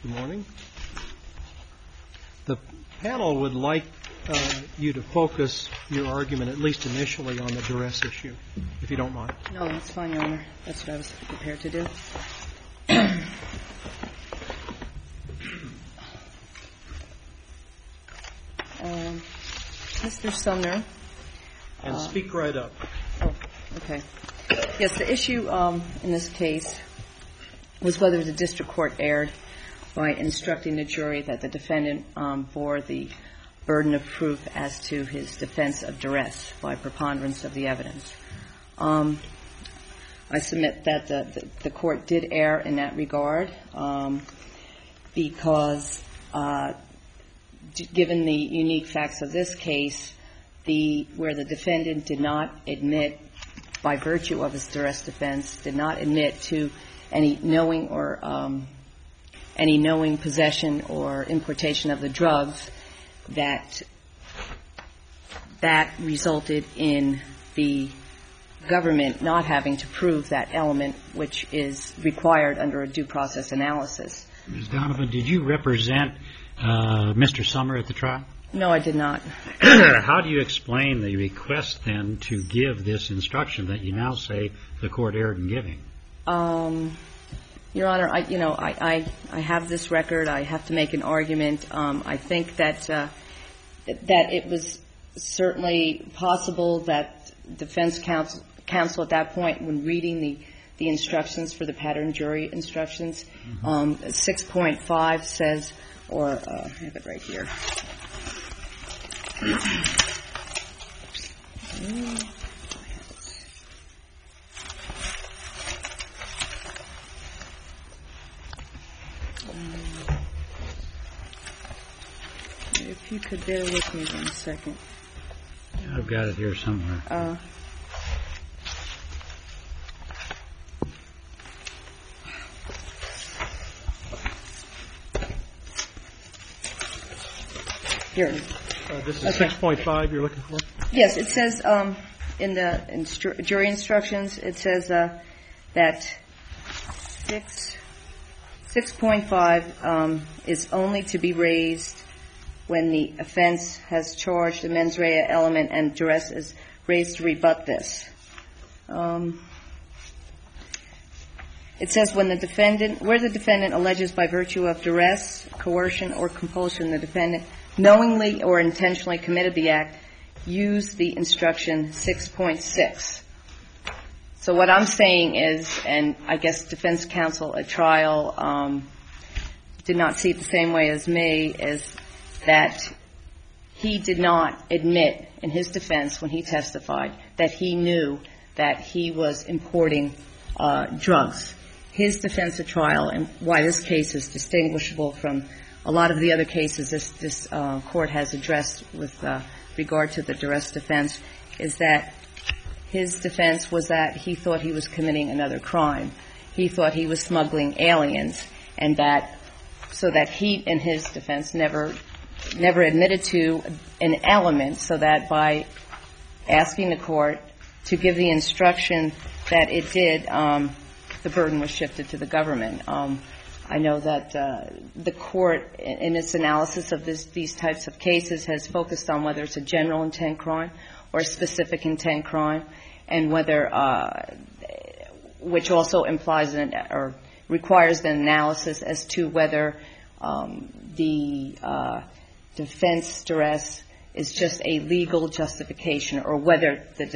Good morning. The panel would like you to focus your argument, at least initially, on the duress issue, if you don't mind. No, that's fine, Your Honor. That's what I was prepared to do. Mr. Sumner. And speak right up. Oh, okay. Yes, the issue in this case was whether the district court erred by instructing the jury that the defendant bore the burden of proof as to his defense of duress by preponderance of the evidence. I submit that the court did err in that regard because given the unique facts of this case, where the defendant did not admit, by virtue of his duress defense, did not admit to any knowing or any knowing possession or importation of the drugs, that resulted in the government not having to prove that element, which is required under a due process analysis. Ms. Donovan, did you represent Mr. Sumner at the trial? No, I did not. How do you explain the request, then, to give this instruction that you now say the court erred in giving? Your Honor, I have this record. I have to make an argument. I think that it was certainly possible that defense counsel at that point, when reading the instructions for the pattern jury instructions, 6.5 says, or I have it right here. If you could bear with me 1 second. I've got it here somewhere. Here. This is 6.5 you're looking for? Yes, it says in the jury instructions, it says that 6.5 is only to be raised when the offense has charged the mens rea element and duress is raised to rebut this. It says where the defendant alleges by virtue of duress, coercion, or compulsion the defendant knowingly or intentionally committed the act, use the instruction 6.6. So what I'm saying is, and I guess defense counsel at trial did not see it the same way as me, is that he did not admit in his defense when he testified that he knew that he was importing drugs. His defense at trial, and why this case is distinguishable from a lot of the other cases this court has addressed with regard to the duress defense, is that his defense was that he thought he was committing another crime. He thought he was smuggling aliens, and so that he, in his defense, never admitted to an element, so that by asking the court to give the instruction that it did, the burden was shifted to the government. I know that the court, in its analysis of these types of cases, has focused on whether it's a general intent crime or a specific intent crime, and whether, which also implies or requires an analysis as to whether the defense duress is just a legal justification, or whether the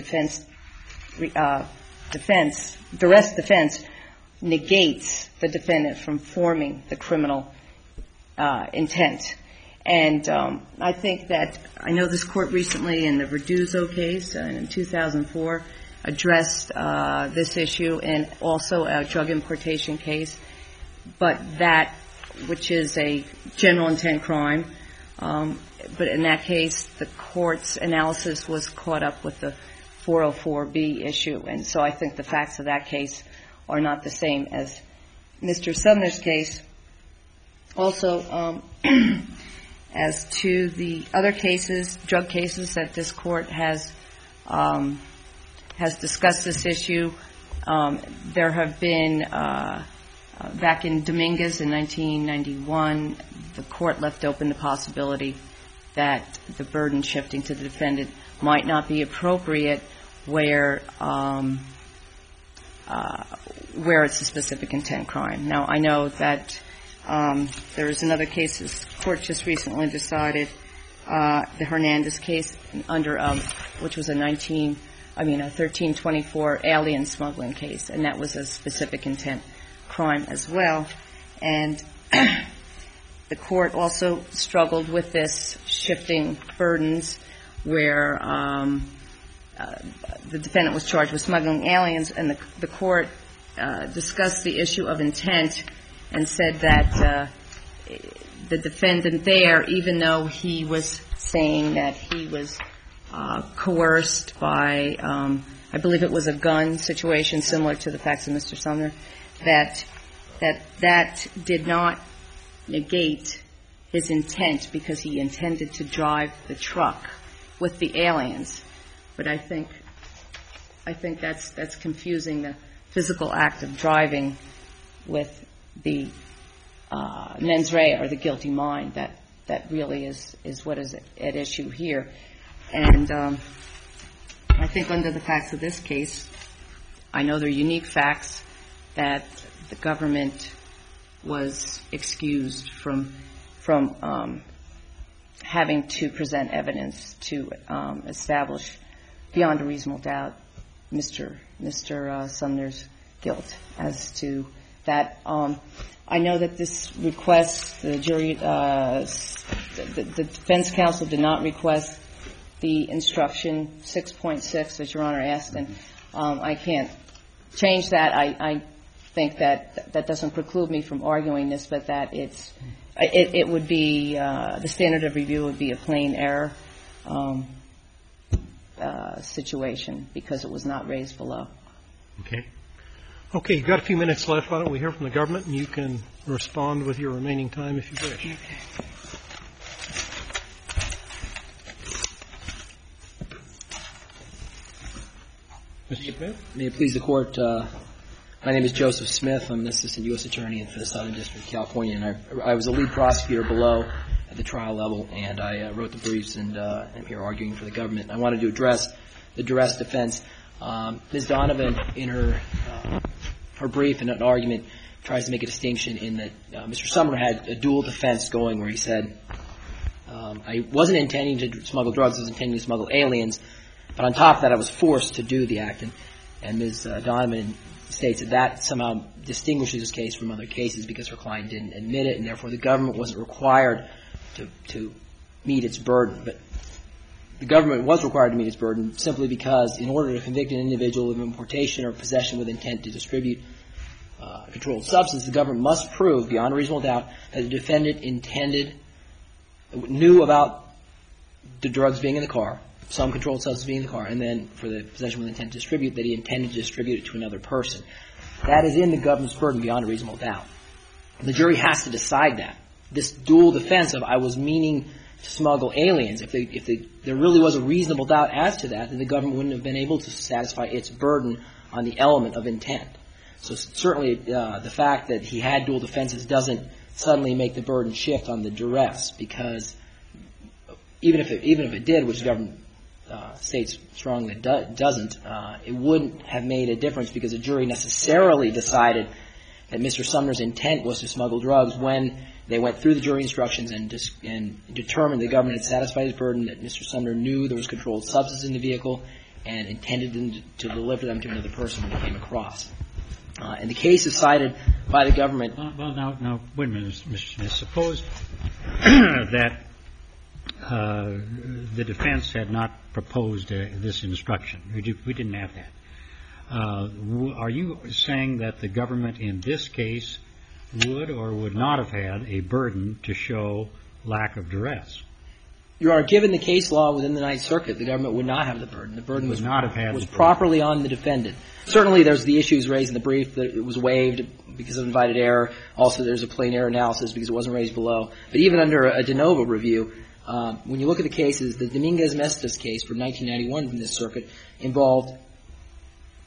duress defense negates the defendant from forming the criminal intent. And I think that, I know this court recently in the Verduzzo case in 2004 addressed this issue, and also a drug importation case, but that, which is a general intent crime, but in that case the court's analysis was caught up with the 404B issue, and so I think the facts of that case are not the same as Mr. Sumner's case. Also, as to the other cases, drug cases that this court has discussed this issue, there have been back in Dominguez in 1991, the court left open the possibility that the burden shifting to the defendant might not be appropriate where it's a specific intent crime. Now, I know that there is another case this court just recently decided, the Hernandez case under which was a 1324 alien smuggling case, and that was a specific intent crime as well. And the court also struggled with this shifting burdens where the defendant was charged with smuggling aliens, and the court discussed the issue of intent and said that the defendant there, even though he was saying that he was coerced by, I believe it was a gun situation similar to the facts of Mr. Sumner, that did not negate his intent because he intended to drive the truck with the aliens. But I think that's confusing the physical act of driving with the mens rea, or the guilty mind, that really is what is at issue here. And I think under the facts of this case, I know they're unique facts, that the government was excused from having to present evidence to establish beyond a reasonable doubt Mr. Sumner's guilt as to that. I know that this request, the jury, the defense counsel did not request the instruction 6.6, as Your Honor asked, and I can't change that. I think that doesn't preclude me from arguing this, but that it would be, the standard of review would be a plain error situation because it was not raised below. Okay, you've got a few minutes left. Why don't we hear from the government, and you can respond with your remaining time if you wish. Mr. Smith? May it please the Court, my name is Joseph Smith. I'm an assistant U.S. attorney for the Southern District of California, and I was a lead prosecutor below at the trial level, and I wrote the briefs and am here arguing for the government. I wanted to address the duress defense. Ms. Donovan, in her brief and an argument, tries to make a distinction in that Mr. Sumner had a dual defense going where he said, I wasn't intending to smuggle drugs, I was intending to smuggle aliens, but on top of that I was forced to do the act. And Ms. Donovan states that somehow distinguishes this case from other cases because her client didn't admit it, and therefore the government wasn't required to meet its burden. But the government was required to meet its burden simply because in order to convict an individual of importation or possession with intent to distribute a controlled substance, the government must prove beyond a reasonable doubt that the defendant knew about the drugs being in the car, some controlled substance being in the car, and then for the possession with intent to distribute, that he intended to distribute it to another person. That is in the government's burden beyond a reasonable doubt. The jury has to decide that. This dual defense of I was meaning to smuggle aliens, if there really was a reasonable doubt as to that, then the government wouldn't have been able to satisfy its burden on the element of intent. So certainly the fact that he had dual defenses doesn't suddenly make the burden shift on the duress, because even if it did, which the government states strongly doesn't, it wouldn't have made a difference because the jury necessarily decided that Mr. Sumner's intent was to smuggle drugs when they went through the jury instructions and determined the government had satisfied its burden, that Mr. Sumner knew there was controlled substance in the vehicle and intended to deliver them to another person when they came across. And the case is cited by the government. Well, now, wait a minute, Mr. Smith. Suppose that the defense had not proposed this instruction. We didn't have that. Are you saying that the government in this case would or would not have had a burden to show lack of duress? Your Honor, given the case law within the Ninth Circuit, the government would not have the burden. The burden was properly on the defendant. Certainly there's the issues raised in the brief that it was waived because of invited error. Also there's a plain error analysis because it wasn't raised below. But even under a de novo review, when you look at the cases, the Dominguez-Mestas case from 1991 from this circuit involved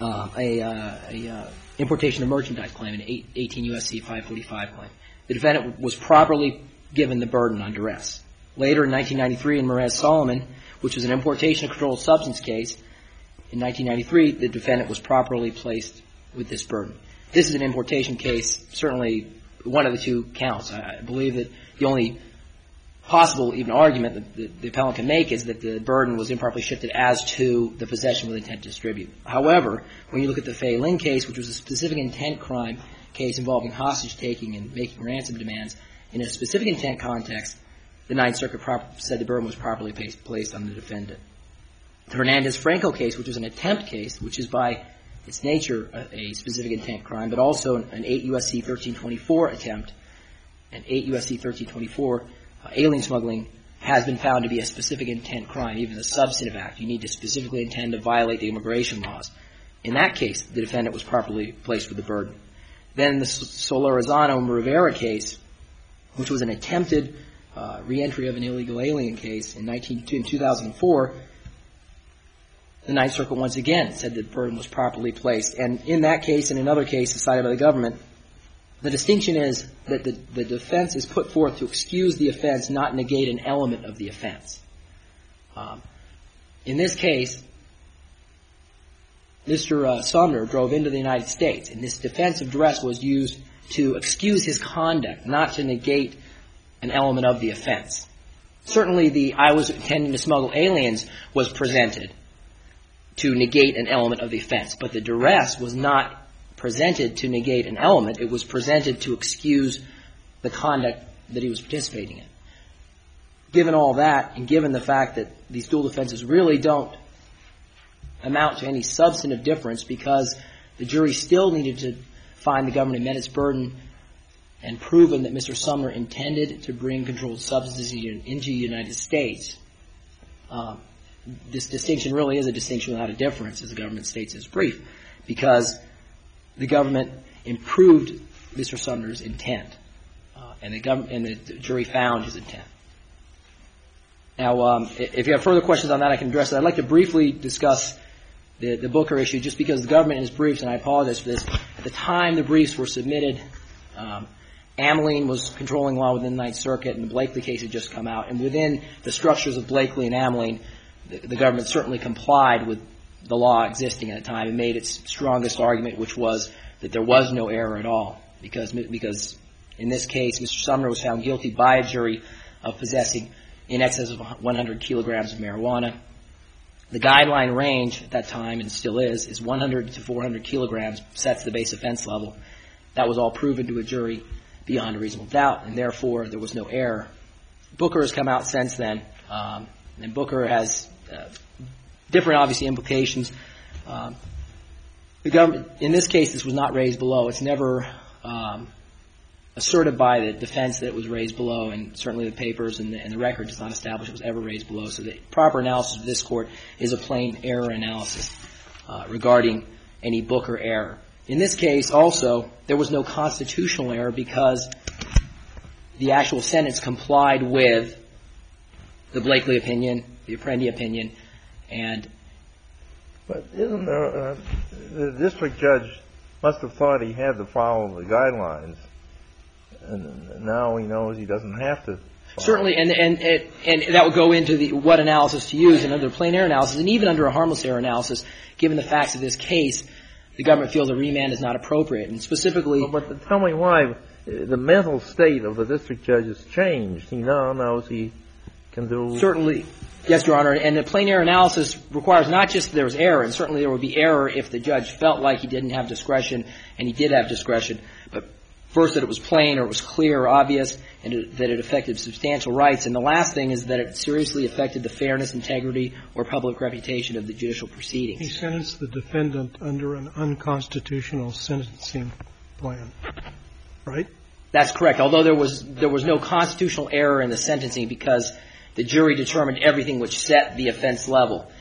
importation of merchandise claim, an 18 U.S.C. 545 claim. The defendant was properly given the burden on duress. Later in 1993 in Merez-Solomon, which was an importation of controlled substance case, in 1993 the defendant was properly placed with this burden. This is an importation case, certainly one of the two counts. I believe that the only possible even argument that the appellant can make is that the burden was improperly shifted as to the possession with intent to distribute. However, when you look at the Fei Lin case, which was a specific intent crime case involving hostage taking and making ransom demands, in a specific intent context, the Ninth Circuit said the burden was properly placed on the defendant. The Hernandez-Franco case, which was an attempt case, which is by its nature a specific intent crime, but also an 8 U.S.C. 1324 attempt, and 8 U.S.C. 1324 alien smuggling has been found to be a specific intent crime, even the substantive act. You need to specifically intend to violate the immigration laws. In that case, the defendant was properly placed with the burden. Then the Solorzano-Rivera case, which was an attempted reentry of an illegal alien case in 2004, the Ninth Circuit once again said that the burden was properly placed. And in that case and in other cases cited by the government, the distinction is that the defense is put forth to excuse the offense, not negate an element of the offense. In this case, Mr. Sumner drove into the United States, and this defense of duress was used to excuse his conduct, not to negate an element of the offense. Certainly the I was intending to smuggle aliens was presented to negate an element of the offense, but the duress was not presented to negate an element. It was presented to excuse the conduct that he was participating in. Given all that, and given the fact that these dual defenses really don't amount to any substantive difference, because the jury still needed to find the government met its burden and proven that Mr. Sumner intended to bring controlled substances into the United States, this distinction really is a distinction without a difference, as the government states in its brief, because the government improved Mr. Sumner's intent, and the jury found his intent. Now, if you have further questions on that, I can address it. I'd like to briefly discuss the Booker issue, just because the government in its briefs, and I apologize for this, at the time the briefs were submitted, Ameline was controlling law within the Ninth Circuit, and the Blakely case had just come out. And within the structures of Blakely and Ameline, the government certainly complied with the law existing at the time and made its strongest argument, which was that there was no error at all, because in this case, Mr. Sumner was found guilty by a jury of possessing in excess of 100 kilograms of marijuana. The guideline range at that time, and still is 100 to 400 kilograms, sets the base offense level. That was all proven to a jury beyond a reasonable doubt, and therefore there was no error. Booker has come out since then, and Booker has different, obviously, implications. The government, in this case, this was not raised below. It's never asserted by the defense that it was raised below, and certainly the papers and the record does not establish it was ever raised below. So the proper analysis of this court is a plain error analysis regarding any Booker error. In this case, also, there was no constitutional error because the actual sentence complied with the Blakely opinion, the Apprendi opinion, and... But isn't there, the district judge must have thought he had to follow the guidelines, and now he knows he doesn't have to follow. Certainly, and that would go into what analysis to use, and under plain error analysis, and even under a harmless error analysis, given the facts of this case, the government feels a remand is not appropriate, and specifically... But tell me why the mental state of the district judge has changed. He now knows he can do... Certainly. Yes, Your Honor. And the plain error analysis requires not just that there was error, and certainly there would be error if the judge felt like he didn't have discretion, and he did have discretion, but first that it was plain or it was clear or obvious, and that it affected substantial rights. And the last thing is that it seriously affected the fairness, integrity, or public reputation of the judicial proceedings. He sentenced the defendant under an unconstitutional sentencing plan, right? That's correct, although there was no constitutional error in the sentencing because the jury determined everything which set the offense level.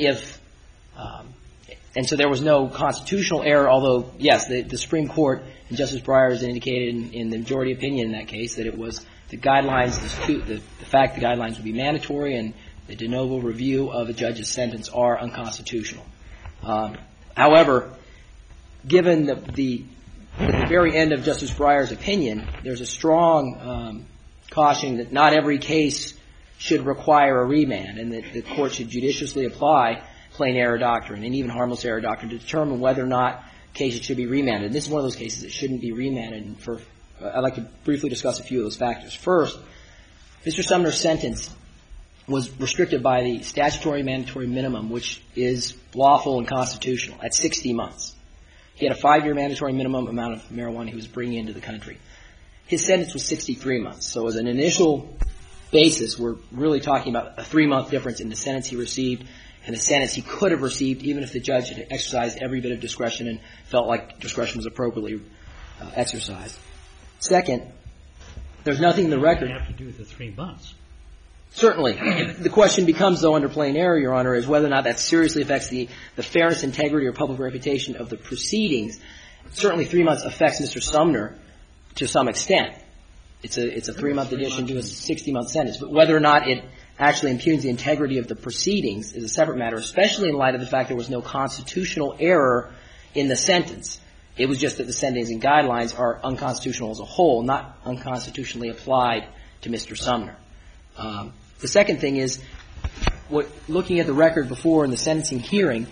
And so there was no constitutional error, although, yes, the Supreme Court and Justice Breyer has indicated in the majority opinion in that case that it was the guidelines, the fact the guidelines would be mandatory and the de novo review of a judge's sentence are unconstitutional. However, given at the very end of Justice Breyer's opinion, there's a strong caution that not every case should require a remand, and that the court should judiciously apply plain error doctrine and even harmless error doctrine to determine whether or not cases should be remanded. And this is one of those cases that shouldn't be remanded. And I'd like to briefly discuss a few of those factors. First, Mr. Sumner's sentence was restricted by the statutory mandatory minimum, which is lawful and constitutional, at 60 months. He had a 5-year mandatory minimum amount of marijuana he was bringing into the country. His sentence was 63 months. So as an initial basis, we're really talking about a 3-month difference in the sentence he received and the sentence he could have received even if the judge had exercised every bit of discretion and felt like discretion was appropriately exercised. Second, there's nothing in the record. What does it have to do with the 3 months? Certainly. The question becomes, though, under plain error, Your Honor, is whether or not that seriously affects the fairness, integrity, or public reputation of the proceedings. Certainly 3 months affects Mr. Sumner to some extent. It's a 3-month addition to a 60-month sentence. But whether or not it actually impugns the integrity of the proceedings is a separate matter, especially in light of the fact there was no constitutional error in the sentence. It was just that the sentencing guidelines are unconstitutional as a whole, not unconstitutionally applied to Mr. Sumner. The second thing is, looking at the record before in the sentencing hearing,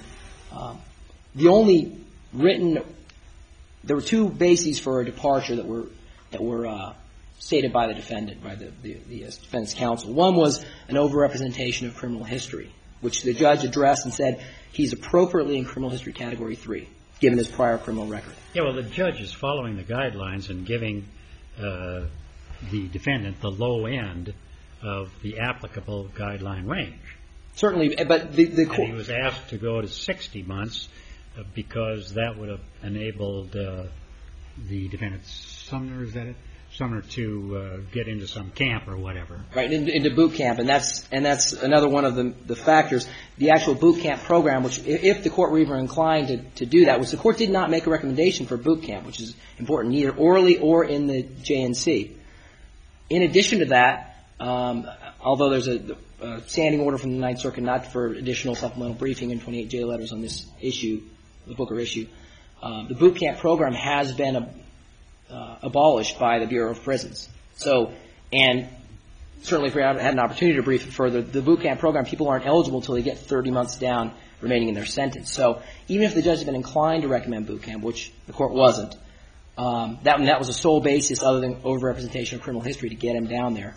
the only written – there were 2 bases for a departure that were stated by the defendant, by the defendant's counsel. One was an overrepresentation of criminal history, which the judge addressed and said he's appropriately in criminal history category 3, given his prior criminal record. Yeah, well, the judge is following the guidelines and giving the defendant the low end of the applicable guideline range. Certainly, but the court... And he was asked to go to 60 months because that would have enabled the defendant, Sumner, is that it? Sumner to get into some camp or whatever. Right, into boot camp, and that's another one of the factors. The actual boot camp program, which if the court were even inclined to do that, which the court did not make a recommendation for boot camp, which is important, neither orally or in the JNC. In addition to that, although there's a standing order from the Ninth Circuit not for additional supplemental briefing and 28J letters on this issue, the Booker issue, the boot camp program has been abolished by the Bureau of Prisons. So, and certainly if we had an opportunity to brief it further, the boot camp program, people aren't eligible until they get 30 months down remaining in their sentence. So even if the judge had been inclined to recommend boot camp, which the court wasn't, that was a sole basis other than overrepresentation of criminal history to get him down there.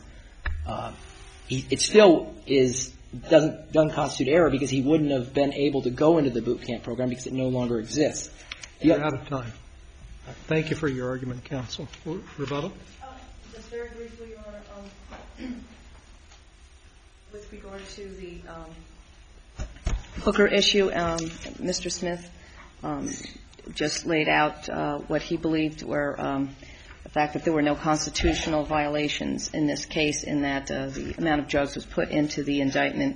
It still doesn't constitute error because he wouldn't have been able to go into the boot camp program because it no longer exists. You're out of time. Thank you for your argument, counsel. Rebuttal? Just very briefly, Your Honor, with regard to the Booker issue, Mr. Smith just laid out what he believed were the fact that there were no constitutional violations in this case in that the amount of drugs was put into the indictment.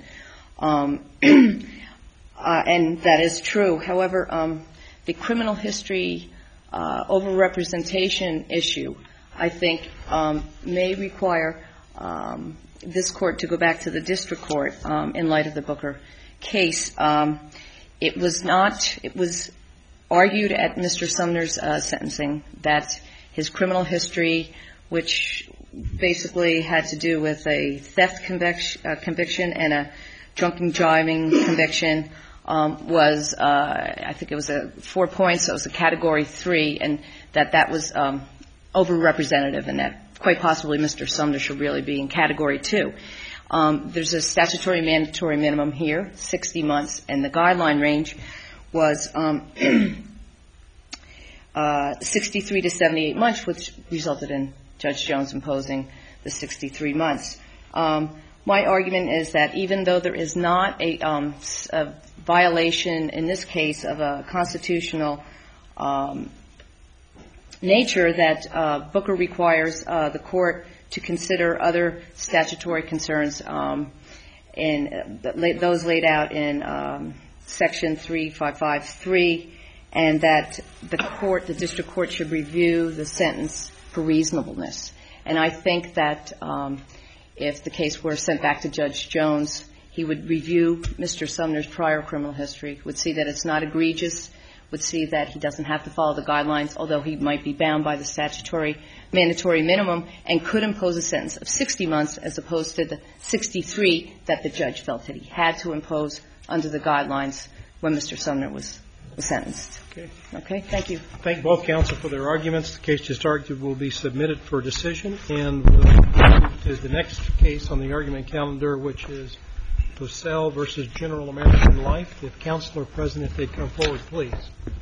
And that is true. However, the criminal history overrepresentation issue, I think, may require this court to go back to the district court in light of the Booker case. It was argued at Mr. Sumner's sentencing that his criminal history, which basically had to do with a theft conviction and a drunken driving conviction, was, I think it was 4 points, so it was a category 3, and that was overrepresentative, and that quite possibly Mr. Sumner should really be in category 2. There's a statutory mandatory minimum here, 60 months, and the guideline range was 63 to 78 months, which resulted in Judge Jones imposing the 63 months. My argument is that even though there is not a violation in this case of a constitutional nature, that Booker requires the court to consider other statutory concerns in those laid out in Section 3553, and that the district court should review the sentence for reasonableness. And I think that if the case were sent back to Judge Jones, He would review Mr. Sumner's prior criminal history, would see that it's not egregious, would see that he doesn't have to follow the guidelines, although he might be bound by the statutory mandatory minimum, and could impose a sentence of 60 months as opposed to the 63 that the judge felt that he had to impose under the guidelines when Mr. Sumner was sentenced. Okay. Okay? Thank you. Thank both counsel for their arguments. The case just argued will be submitted for decision. And we'll move to the next case on the argument calendar, which is Purcell versus General American Life. If counsel are present, if they'd come forward, please.